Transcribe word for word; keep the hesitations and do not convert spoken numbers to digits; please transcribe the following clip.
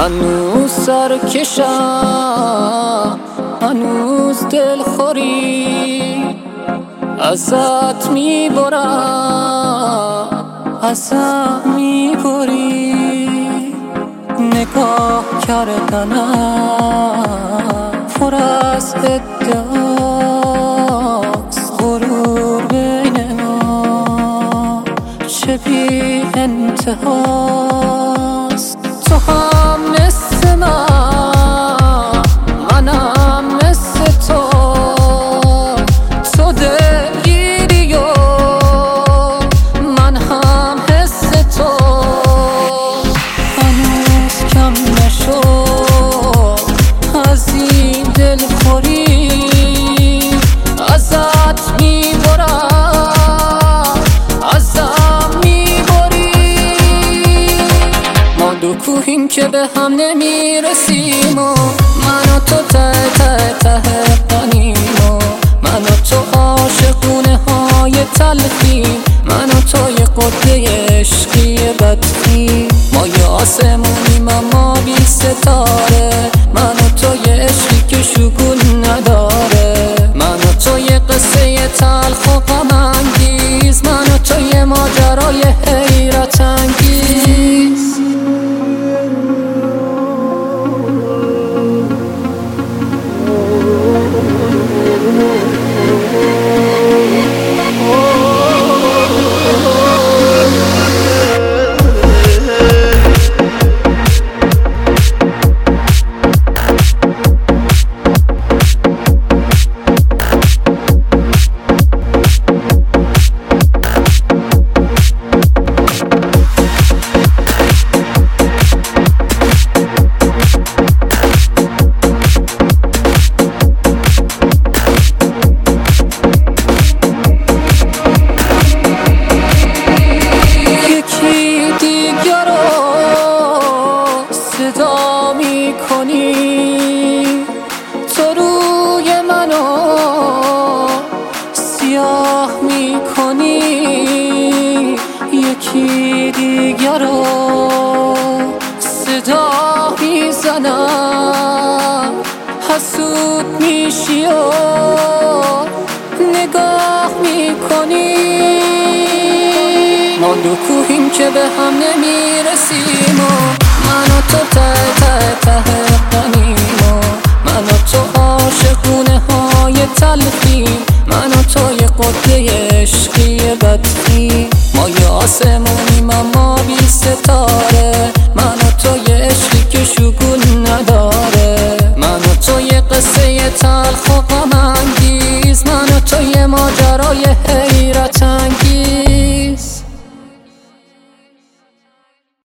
هنوز سرکشم، هنوز دلخوری ازت میبرم، ازت میبری. نگاه کردنم پر از ادعاست، غرور بین ما چه بی انتهاست. تو هم مثل من، منم مثل تو، تو دلگیری و من هم حس تو. هنوز کم نشد از این دلخوری ازت میبرم، ازم میبری. ما دو کوهیم که به هم نمیرسیم و من و تو ته ته ته قنیم و من و تو عاشقونه های تلخیم، من و تو یه قطعه عشقی بدخیم. ما یه آسمونیم اما بی ستاره، من و تو یه عشقی که شگون نداره، من و تو یه قصه تلخ و غم انگیز، من و تو یه ماجرای حیرت انگیز. صدا میکنی تو روی منو سیاه میکنی، یکی دیگر رو صدا میزنم، حسود میشی و نگاه میکنی. ما دو کوهیم که به هم نمیرسیم